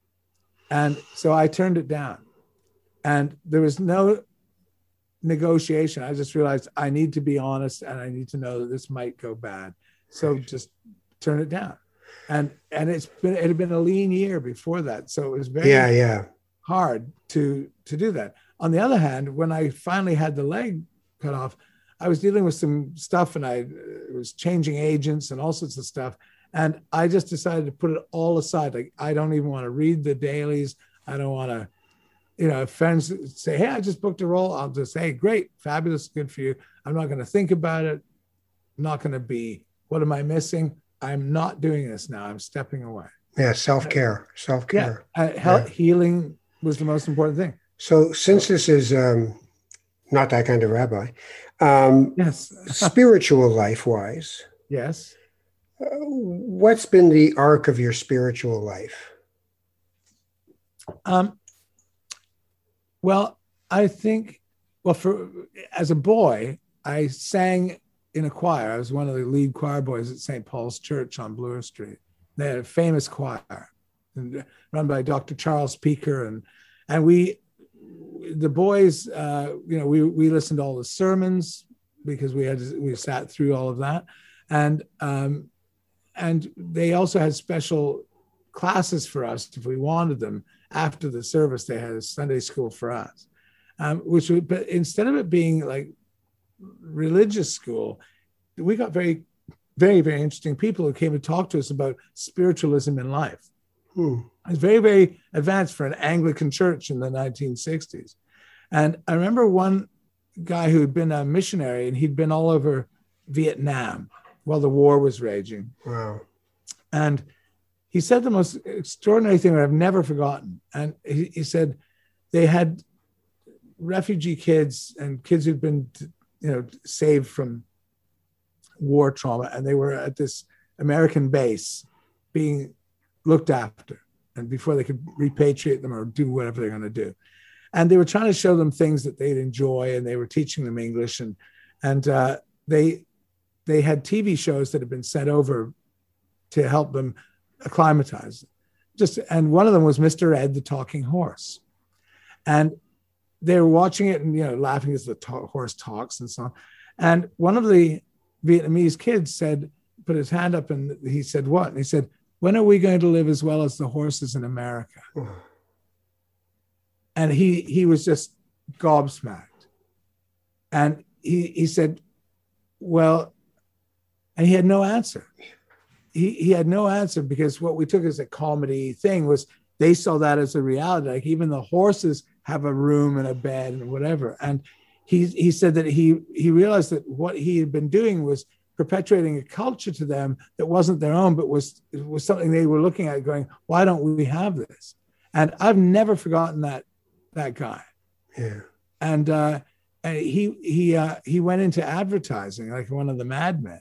and so I turned it down. And there was no negotiation. I just realized I need to be honest and I need to know that this might go bad. So right. just turn it down. And and it's been it had been a lean year before that. So it was very yeah, yeah. hard to to do that. On the other hand, when I finally had the leg cut off, I was dealing with some stuff and I was changing agents and all sorts of stuff. And I just decided to put it all aside. Like, I don't even want to read the dailies. I don't want to. You know, if friends say, hey, I just booked a role, I'll just say, great, fabulous, good for you. I'm not going to think about it. I'm not going to be, what am I missing? I'm not doing this now. I'm stepping away. Yeah, self-care, self-care. Yeah, uh, health, yeah. Healing was the most important thing. So since this is um, not that kind of rabbi, um, yes, spiritual life-wise, yes. Uh, what's been the arc of your spiritual life? Um. Well, I think, well, for as a boy, I sang in a choir. I was one of the lead choir boys at Saint Paul's Church on Bloor Street. They had a famous choir run by Doctor Charles Peaker. And and we, the boys, uh, you know, we, we listened to all the sermons because we had, we sat through all of that. And, um, and they also had special classes for us if we wanted them. After the service, they had a Sunday school for us, um, which would, but instead of it being like religious school, we got very, very, very interesting people who came to talk to us about spiritualism in life. Hmm. It's very, very advanced for an Anglican church in the nineteen sixties. And I remember one guy who had been a missionary and he'd been all over Vietnam while the war was raging. Wow. And he said the most extraordinary thing that I've never forgotten. And he, he said they had refugee kids and kids who'd been, you know, saved from war trauma. And they were at this American base being looked after, and before they could repatriate them or do whatever they're going to do. And they were trying to show them things that they'd enjoy, and they were teaching them English. And, and uh, they, they had T V shows that had been sent over to help them acclimatize. Just, and one of them was Mister Ed, the Talking Horse. And they were watching it and, you know, laughing as the to- horse talks and so on. And one of the Vietnamese kids said, put his hand up and he said, what? And he said, when are we going to live as well as the horses in America? And he he was just gobsmacked. And he, he said, well, and he had no answer. He he had no answer because what we took as a comedy thing was they saw that as a reality. Like even the horses have a room and a bed and whatever. And he he said that he he realized that what he had been doing was perpetuating a culture to them that wasn't their own, but was was something they were looking at, going, "Why don't we have this?" And I've never forgotten that that guy. Yeah. And uh, and he he uh, he went into advertising like one of the madmen.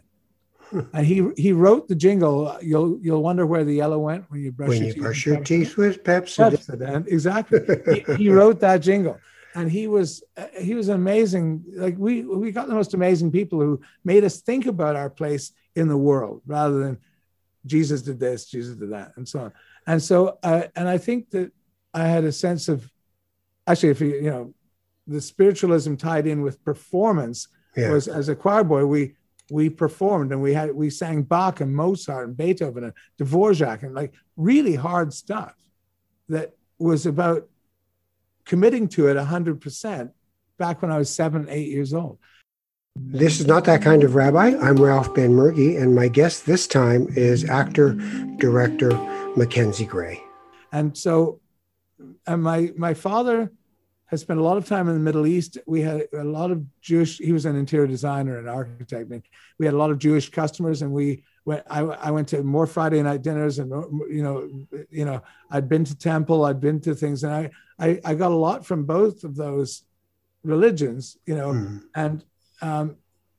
And he he wrote the jingle. You'll you'll wonder where the yellow went when you brush when your you teeth. brush your teeth with Pepsi. Pepsodent, exactly. he, he wrote that jingle, and he was he was amazing. Like we we got the most amazing people who made us think about our place in the world rather than Jesus did this, Jesus did that, and so on. And so uh, and I think that I had a sense of actually, if you you know, the spiritualism tied in with performance Yeah. was as a choir boy we. we performed and we had we sang Bach and Mozart and Beethoven and Dvorak and like really hard stuff that was about committing to it one hundred percent back when I was seven, eight years old. This is Not That Kind of Rabbi. I'm Ralph Benmergui, and my guest this time is actor, director Mackenzie Gray. And so and my my father has spent a lot of time in the Middle East. We had a lot of Jewish, he was an interior designer and architect. And we had a lot of Jewish customers, and we went, I, I went to more Friday night dinners, and, you know, you know, I'd been to temple, I'd been to things, and I, I, I got a lot from both of those religions, you know, mm. and um,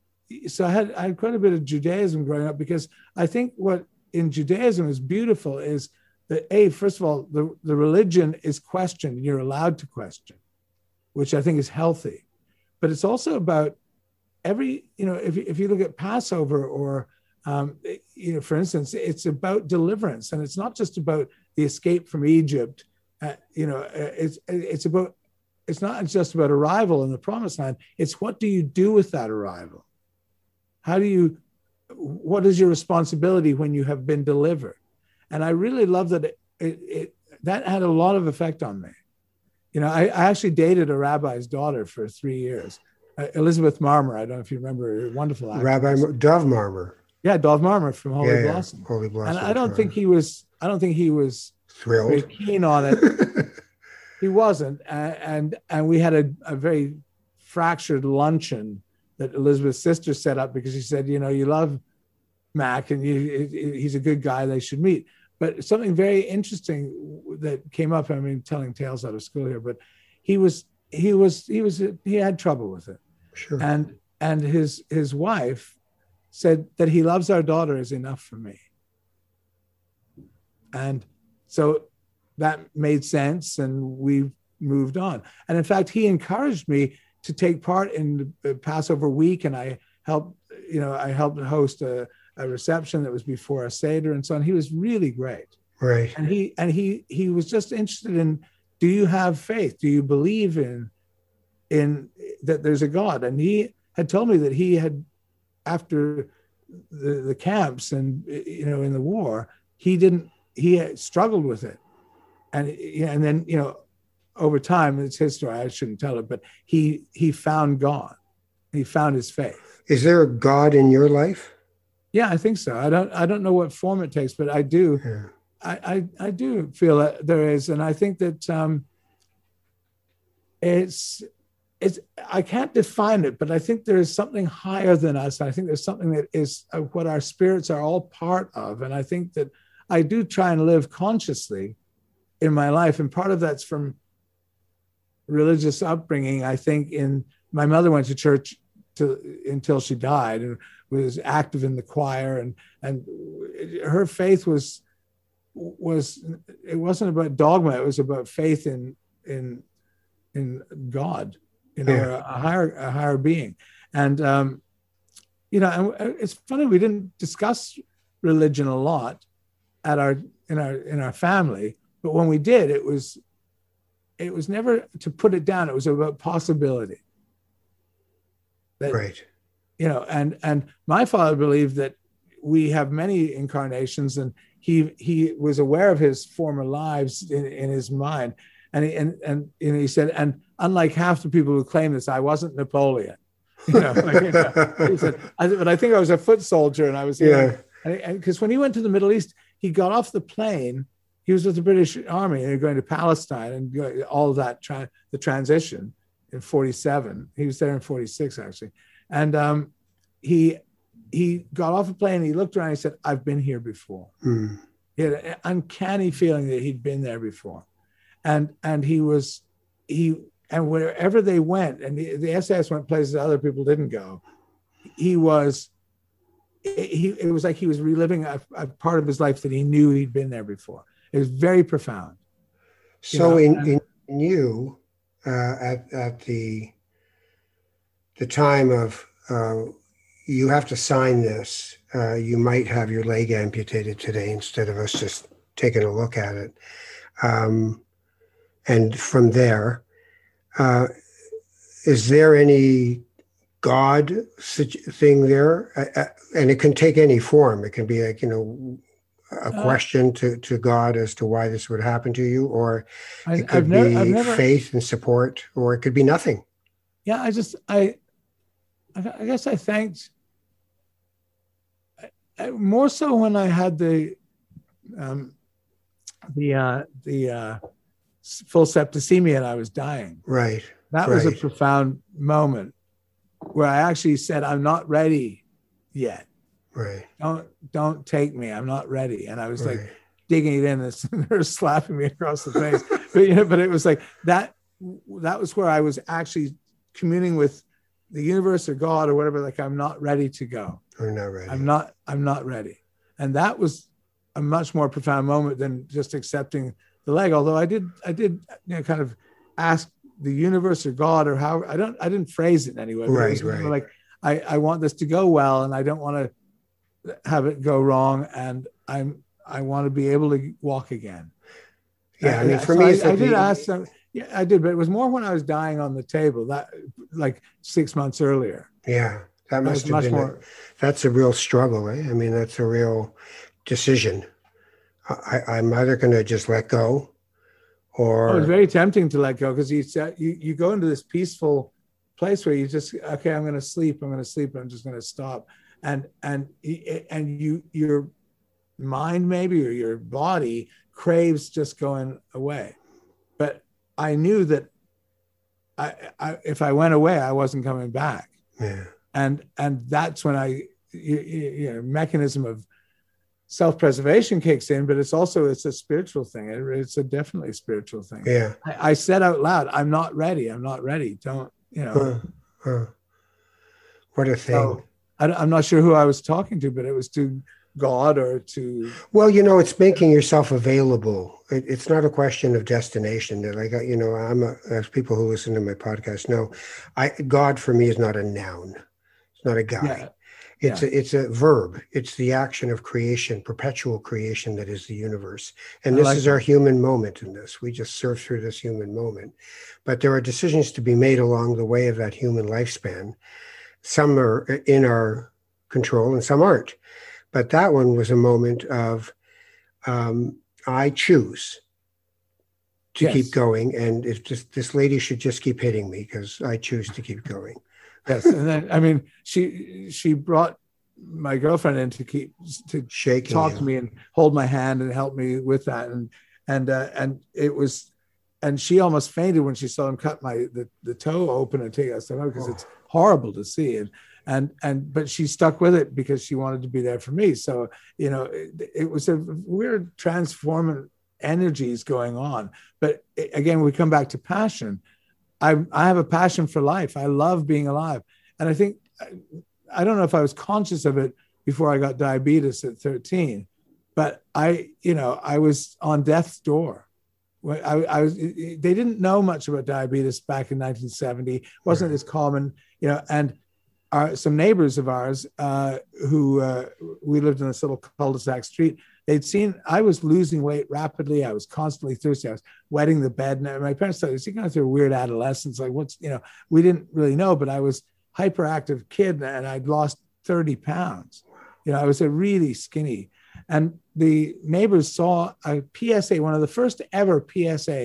so I had, I had quite a bit of Judaism growing up, because I think what in Judaism is beautiful is that, A, first of all, the, the religion is questioned, you're allowed to question, which I think is healthy. But it's also about every, you know, if, if you look at Passover or, um, you know, for instance, it's about deliverance. And it's not just about the escape from Egypt. Uh, you know, it's, it's about, it's not just about arrival in the promised land. It's what do you do with that arrival? How do you, what is your responsibility when you have been delivered? And I really love that it, it, it that had a lot of effect on me. You know, I, I actually dated a rabbi's daughter for three years, uh, Elizabeth Marmer. I don't know if you remember her, wonderful actress. Rabbi Dov Marmer. Yeah, Dov Marmer from Holy yeah, Blossom. Yeah, Holy Blossom. And I don't think he was. I don't think he was thrilled, very keen on it. He wasn't, and and, and we had a, a very fractured luncheon that Elizabeth's sister set up, because she said, you know, you love Mac, and you, he's a good guy. They should meet. But something very interesting that came up, I mean, telling tales out of school here, but he was, he was, he was, he had trouble with it. Sure. And, and his, his wife said that he loves our daughter is enough for me. And so that made sense, and we moved on. And in fact, he encouraged me to take part in the Passover week. And I helped, you know, I helped host a, a reception that was before a Seder and so on. He was really great. Right. And he, and he, he was just interested in, do you have faith? Do you believe in, in that there's a God? And he had told me that he had, after the, the camps and, you know, in the war, he didn't, he had struggled with it. And, and then, you know, over time, it's his story, I shouldn't tell it, but he, he found God. He found his faith. Is there a God in your life? Yeah, I think so. I don't I don't know what form it takes, but I do. Yeah. I, I I do feel that there is, and I think that um, it's it's I can't define it, but I think there is something higher than us. I think there's something that is what our spirits are all part of, and I think that I do try and live consciously in my life, and part of that's from religious upbringing. I think in my mother went to church to, until she died, and was active in the choir, and and her faith was was it wasn't about dogma, it was about faith in in in God, you know, yeah. a, a higher a higher being. And um you know, and it's funny, we didn't discuss religion a lot at our in our in our family, but when we did, it was it was never to put it down, it was about possibility. That, right. You know, and and my father believed that we have many incarnations, and he he was aware of his former lives in, in his mind, and he, and and you know, he said, and unlike half the people who claim this, I wasn't Napoleon, You know, like, you know, he said, I, but I think I was a foot soldier, and I was, Yeah. Because when he went to the Middle East, he got off the plane. He was with the British Army, and they were going to Palestine and go- all that, tra- the transition in forty-seven. He was there in forty-six, actually. And um, he he got off a plane, and he looked around, and he said, I've been here before. Mm. He had an uncanny feeling that he'd been there before. And and he was, he, and wherever they went, and the, the S A S went places other people didn't go, he was, he, it was like he was reliving a, a part of his life that he knew he'd been there before. It was very profound. So You know, in, in you, uh, at, at the, the time of, uh, you have to sign this, uh, you might have your leg amputated today instead of us just taking a look at it. Um, and from there, uh, is there any God thing there? Uh, uh, and it can take any form. It can be like, you know, a uh, question to, to God as to why this would happen to you, or I, it could I've never, be I've never, faith and support, or it could be nothing. yeah, I just, I, I guess I thanked, I, more so when I had the, um, the, uh, the uh, full septicemia and I was dying. Right. That right. was a profound moment where I actually said, I'm not ready yet. Right. Don't, don't take me. I'm not ready. And I was right. like digging it in, and they're slapping me across the face. But, you know, but it was like that, that was where I was actually communing with the universe or God or whatever. Like, I'm not ready to go. I'm not ready. I'm not, I'm not ready. And that was a much more profound moment than just accepting the leg. Although I did, I did, you know, kind of ask the universe or God or how, I don't, I didn't phrase it in any way. Right, it was right. Like, I, I want this to go well, and I don't want to have it go wrong. And I'm, I want to be able to walk again. Yeah. I mean, for so me, I, it's like I did the, ask them. Yeah, I did, but it was more when I was dying on the table, that like six months earlier. Yeah. That must that have been, more, a, that's a real struggle. Eh? I mean, that's a real decision. I, I'm either going to just let go, or. Oh, it was very tempting to let go, because you, you, you go into this peaceful place where you just, okay, I'm going to sleep. I'm going to sleep. I'm just going to stop. And, and, and you, your mind maybe, or your body craves just going away. But I knew that I, I if I went away, I wasn't coming back. Yeah. And, and that's when I, you, you know, mechanism of self-preservation kicks in, but it's also, it's a spiritual thing. It, it's a definitely spiritual thing. Yeah. I, I said out loud, I'm not ready. I'm not ready. Don't, you know. Huh, huh. What a thing. So, I, I'm not sure who I was talking to, but it was to God or to. Well, you know, it's making yourself available. It, it's not a question of destination. That like, you know, I'm a, as people who listen to my podcast know, I, God for me is not a noun. It's not a guy. Yeah. It's yeah. a, it's a verb. It's the action of creation, perpetual creation that is the universe. And I this like is that. our human moment in this. We just surf through this human moment. But there are decisions to be made along the way of that human lifespan. Some are in our control and some aren't. But that one was a moment of, um, I choose to Yes. keep going. And if just, this lady should just keep hitting me because I choose to keep going. Yes, and then I mean, she she brought my girlfriend in to keep to Shaking talk you. to me and hold my hand and help me with that, and and uh, and it was, and she almost fainted when she saw him cut my the, the toe open and take us out, because Oh. it's horrible to see, and and and but she stuck with it because she wanted to be there for me. So you know, it, it was a weird transforming energies going on. But again, we come back to passion. I, I have a passion for life. I love being alive. And I think, I don't know if I was conscious of it before I got diabetes at thirteen, but I, you know, I was on death's door. When I, I was, they didn't know much about diabetes back in nineteen seventy. It wasn't Right. as common, you know, and our, some neighbors of ours uh, who, uh, we lived in this little cul-de-sac street, they'd seen I was losing weight rapidly. I was constantly thirsty. I was wetting the bed. And my parents thought, is he going through a weird adolescence? Like, what's, you know, we didn't really know, but I was a hyperactive kid and I'd lost thirty pounds. You know, I was a really skinny. And the neighbors saw a P S A, one of the first ever P S As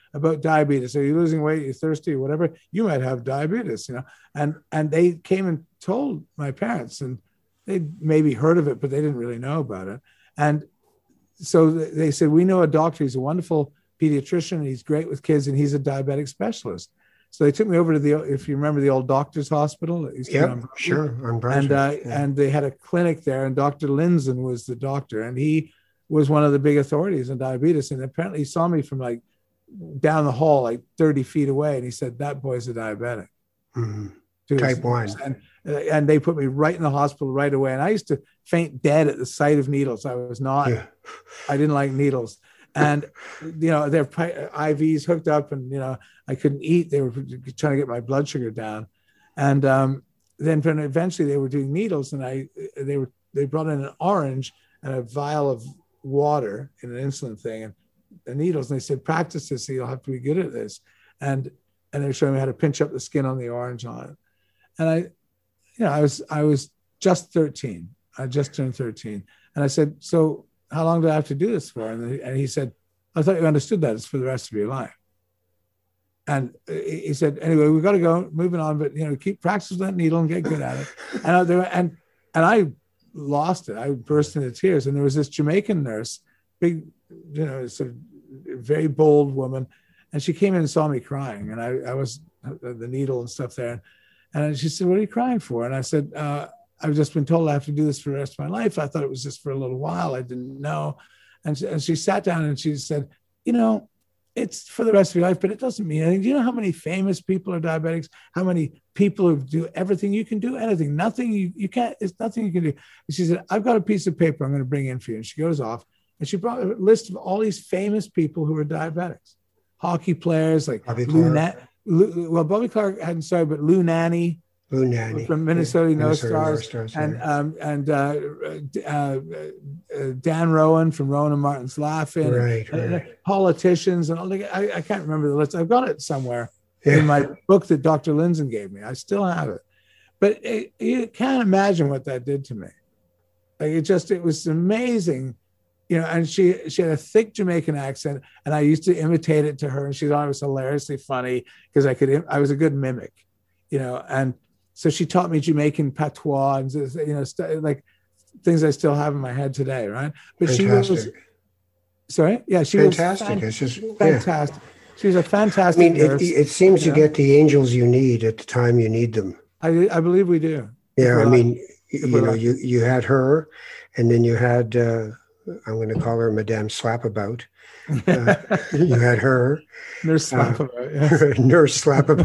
about diabetes. Are you losing weight? You're thirsty or whatever? You might have diabetes, you know. And and they came and told my parents, and they maybe heard of it, but they didn't really know about it. And so they said, we know a doctor. He's a wonderful pediatrician. He's great with kids, and he's a diabetic specialist. So they took me over to the, if you remember, the old doctor's hospital. Yeah, sure. On and uh, yeah. and they had a clinic there, and Doctor Linzen was the doctor, and he was one of the big authorities on diabetes. And apparently, he saw me from like down the hall, like thirty feet away, and he said, "That boy's a diabetic, mm-hmm. type one." And and they put me right in the hospital right away. And I used to faint dead at the sight of needles. I was not. Yeah. I didn't like needles. And, you know, their I Vs hooked up, and, you know, I couldn't eat. They were trying to get my blood sugar down. And um, then eventually they were doing needles, and I, they were, they brought in an orange and a vial of water in an insulin thing and the needles. And they said, practice this, so you'll have to be good at this. And, and they were showing me how to pinch up the skin on the orange on it. And I, you know, I was, I was just thirteen. I just turned thirteen. And I said, so how long do I have to do this for? And, and he said, I thought you understood that it's for the rest of your life. And he said, anyway, we've got to go, moving on, but, you know, keep practicing that needle and get good at it. And I, there, and, and I lost it. I burst into tears. And there was this Jamaican nurse, big, you know, sort of very bold woman. And she came in and saw me crying. And I, I was the needle and stuff there. And she said, what are you crying for? And I said, uh, I've just been told I have to do this for the rest of my life. I thought it was just for a little while. I didn't know. And she, and she sat down and she said, you know, it's for the rest of your life, but it doesn't mean anything. Do you know how many famous people are diabetics? How many people who do everything? You can do anything. Nothing you, you can't, it's nothing you can do. And she said, I've got a piece of paper I'm going to bring in for you. And she goes off and she brought a list of all these famous people who are diabetics. Hockey players like Lou, Na- Lou, well, Bobby Clark hadn't started, but Lou Nanny. Lou Nanny from Minnesota, yeah. No Minnesota Stars, Stars and yeah. um, and uh, uh, uh, Dan Rowan from Rowan and Martin's Laughing, right, and, right. and politicians, and all. Like, I, I can't remember the list. I've got it somewhere yeah. in my book that Doctor Linzen gave me. I still have it, but it, you can't imagine what that did to me. Like it just, it was amazing, you know. And she she had a thick Jamaican accent, and I used to imitate it to her, and she thought it was hilariously funny because I could. I was a good mimic, you know, and. So she taught me Jamaican patois and, you know, st- like things I still have in my head today, right? But fantastic. she was, sorry? Yeah, she fantastic. was fan- it's just, fantastic. Yeah. She was a fantastic I mean, nurse. It, it seems you, you know? get the angels you need at the time you need them. I, I believe we do. Yeah, I mean, you know, you, you had her, and then you had, uh, I'm going to call her Madame Slapabout. Uh, you had her. Nurse Slapabout, uh, yes. Nurse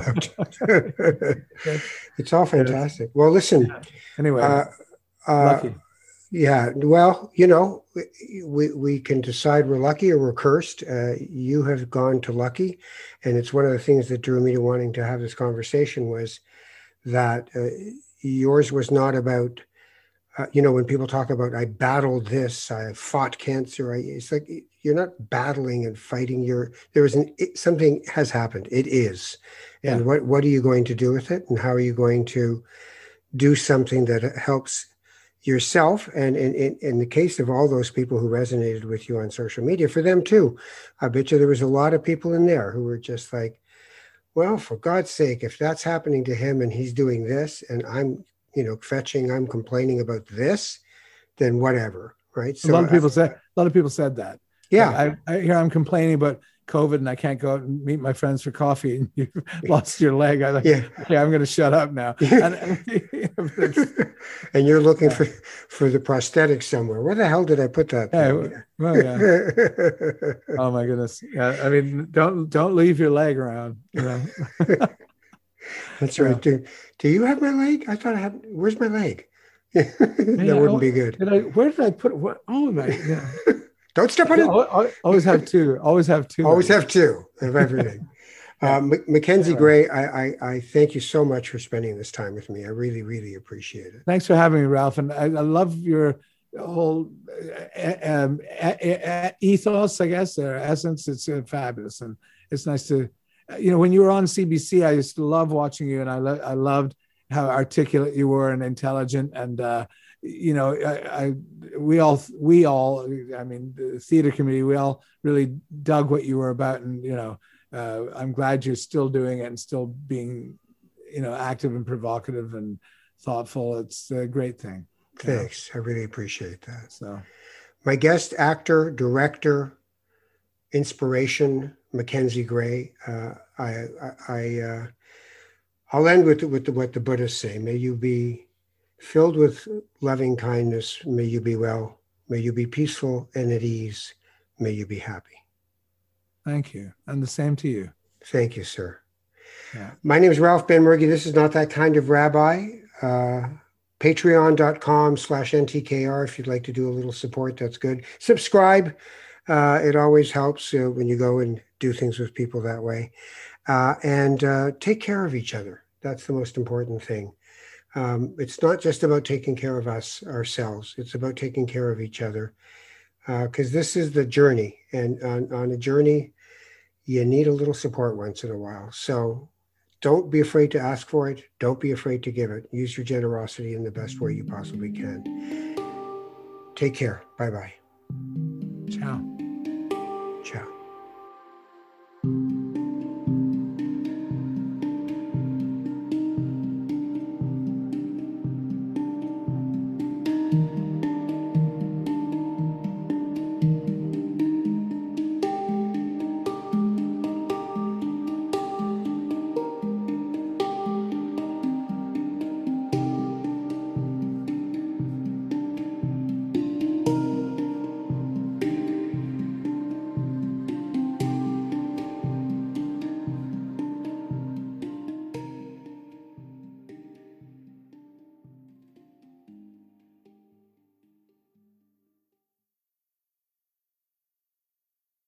Slapabout. It's all fantastic. Well, listen. Yeah. Anyway, uh, uh, lucky. Yeah, well, you know, we, we can decide we're lucky or we're cursed. Uh, you have gone to lucky. And it's one of the things that drew me to wanting to have this conversation was that uh, yours was not about, uh, you know, when people talk about, I battled this, I fought cancer, I, it's like, you're not battling and fighting. You're, there is an, it, something has happened. It is. And yeah. what, what are you going to do with it? And how are you going to do something that helps yourself? And in, in, in the case of all those people who resonated with you on social media, for them too, I bet you there was a lot of people in there who were just like, well, for God's sake, if that's happening to him and he's doing this and I'm, you know, fetching, I'm complaining about this, then whatever. Right. So a lot of people I, said, a lot of people said that. Yeah. Like I, I hear I'm complaining about COVID and I can't go out and meet my friends for coffee and you've lost your leg. I like, yeah, okay, I'm going to shut up now. And, and, and you're looking yeah. for, for the prosthetic somewhere. Where the hell did I put that? Yeah, well, yeah. Oh my goodness. Yeah. I mean, don't, don't leave your leg around. You know? That's right. Yeah. Do, do you have my leg? I thought I had, where's my leg? that yeah, wouldn't be good. Did I, where did I put it? What? Oh my, yeah. Don't step on it. Always have two. Always have two. Always have two of everything. yeah. um, Mackenzie yeah. Gray, I, I, I thank you so much for spending this time with me. I really, really appreciate it. Thanks for having me, Ralph. And I, I love your whole um, ethos, I guess, or essence. It's uh, fabulous. And it's nice to, you know, when you were on C B C, I used to love watching you. And I, lo- I loved how articulate you were and intelligent. And, uh, you know, I, I, we all, we all, I mean, the theater community, we all really dug what you were about. And, you know, uh, I'm glad you're still doing it and still being, you know, active and provocative and thoughtful. It's a great thing. Thanks. I really appreciate that. So, my guest, actor, director, inspiration, Mackenzie Gray. Uh, I, I, I uh, I'll end with with the, what the Buddhists say. May you be filled with loving kindness. May you be well. May you be peaceful and at ease. May you be happy. Thank you, and the same to you. Thank you, sir. Yeah. My name is Ralph Benmergui. This is Not That Kind of Rabbi. Uh, Patreon.com slash NTKR. If you'd like to do a little support, that's good. Subscribe. Uh, it always helps uh, when you go and do things with people that way. Uh, and uh, take care of each other. That's the most important thing. Um, it's not just about taking care of us, ourselves. It's about taking care of each other. Because uh, this is the journey. And on, on a journey, you need a little support once in a while. So don't be afraid to ask for it. Don't be afraid to give it. Use your generosity in the best way you possibly can. Take care. Bye-bye. Ciao.